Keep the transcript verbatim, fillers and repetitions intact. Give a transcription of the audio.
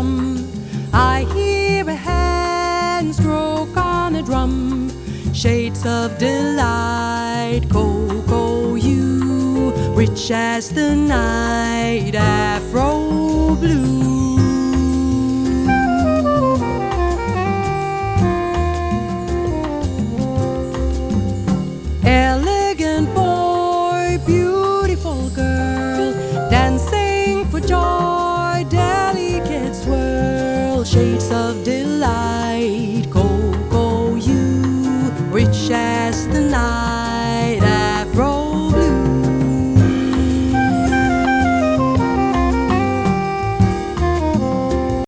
hum. I hear a hand stroke on a drum. Shades of delight, cocoa you, rich as the night, afro blue. Elegant boy, beautiful girl, dancing for joy, delicate swirl, shades of delight.